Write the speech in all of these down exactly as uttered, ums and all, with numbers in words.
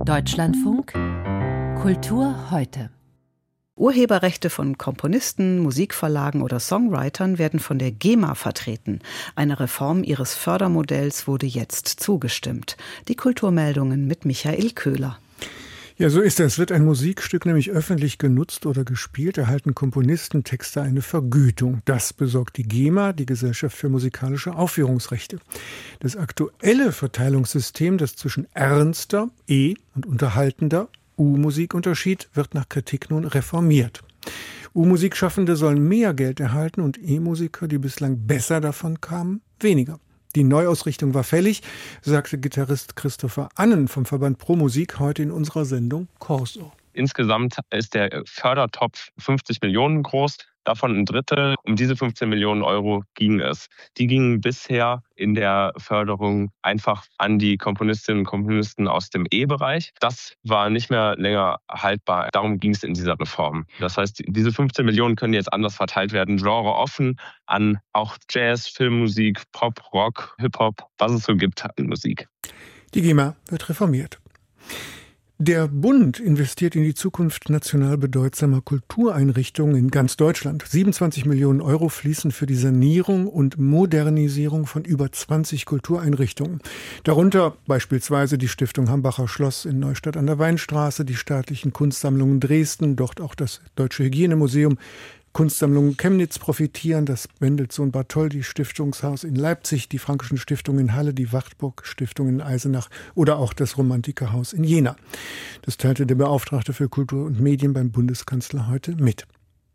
Deutschlandfunk Kultur heute. Urheberrechte von Komponisten, Musikverlagen oder Songwritern werden von der GEMA vertreten. Eine Reform ihres Fördermodells wurde jetzt zugestimmt. Die Kulturmeldungen mit Michael Köhler. Ja, so ist es. Wird ein Musikstück nämlich öffentlich genutzt oder gespielt, erhalten Komponisten, Texter eine Vergütung. Das besorgt die GEMA, die Gesellschaft für musikalische Aufführungsrechte. Das aktuelle Verteilungssystem, das zwischen ernster, E- und unterhaltender, U-Musik unterschied, wird nach Kritik nun reformiert. U-Musikschaffende sollen mehr Geld erhalten und E-Musiker, die bislang besser davon kamen, weniger. Die Neuausrichtung war fällig, sagte Gitarrist Christopher Annen vom Verband Pro Musik heute in unserer Sendung Corso. Insgesamt ist der Fördertopf fünfzig Millionen groß, davon ein Drittel. Um diese fünfzehn Millionen Euro ging es. Die gingen bisher in der Förderung einfach an die Komponistinnen und Komponisten aus dem E-Bereich. Das war nicht mehr länger haltbar. Darum ging es in dieser Reform. Das heißt, diese fünfzehn Millionen können jetzt anders verteilt werden, Genre offen, an auch Jazz, Filmmusik, Pop, Rock, Hip-Hop, was es so gibt in Musik. Die GEMA wird reformiert. Der Bund investiert in die Zukunft national bedeutsamer Kultureinrichtungen in ganz Deutschland. siebenundzwanzig Millionen Euro fließen für die Sanierung und Modernisierung von über zwanzig Kultureinrichtungen. Darunter beispielsweise die Stiftung Hambacher Schloss in Neustadt an der Weinstraße, die staatlichen Kunstsammlungen Dresden, dort auch das Deutsche Hygienemuseum, Kunstsammlungen Chemnitz profitieren, das Mendelssohn Bartholdy Stiftungshaus in Leipzig, die Frankischen Stiftung in Halle, die Wartburg Stiftung in Eisenach oder auch das Romantikerhaus in Jena. Das teilte der Beauftragte für Kultur und Medien beim Bundeskanzler heute mit.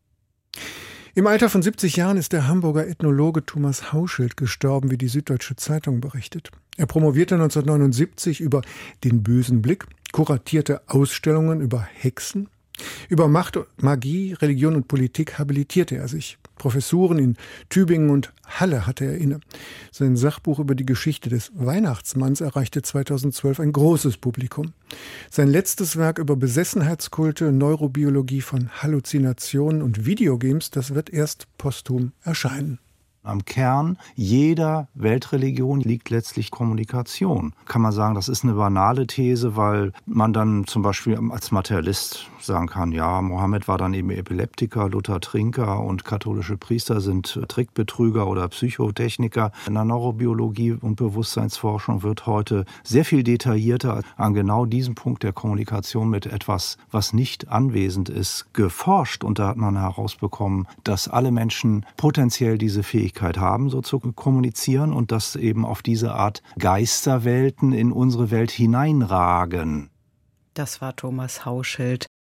Im Alter von siebzig Jahren ist der Hamburger Ethnologe Thomas Hauschild gestorben, wie die Süddeutsche Zeitung berichtet. Er promovierte neunzehnhundertneunundsiebzig über den bösen Blick, kuratierte Ausstellungen über Hexen. Über Macht, Magie, Religion und Politik habilitierte er sich. Professuren in Tübingen und Halle hatte er inne. Sein Sachbuch über die Geschichte des Weihnachtsmanns erreichte zweitausendzwölf ein großes Publikum. Sein letztes Werk über Besessenheitskulte, Neurobiologie von Halluzinationen und Videogames, das wird erst posthum erscheinen. Am Kern jeder Weltreligion liegt letztlich Kommunikation. Kann man sagen, das ist eine banale These, weil man dann zum Beispiel als Materialist sagen kann, ja, Mohammed war dann eben Epileptiker, Luther Trinker und katholische Priester sind Trickbetrüger oder Psychotechniker. In der Neurobiologie und Bewusstseinsforschung wird heute sehr viel detaillierter an genau diesem Punkt der Kommunikation mit etwas, was nicht anwesend ist, geforscht. Und da hat man herausbekommen, dass alle Menschen potenziell diese Fähigkeit haben, so zu kommunizieren und dass eben auf diese Art Geisterwelten in unsere Welt hineinragen. Das war Thomas Hauschild.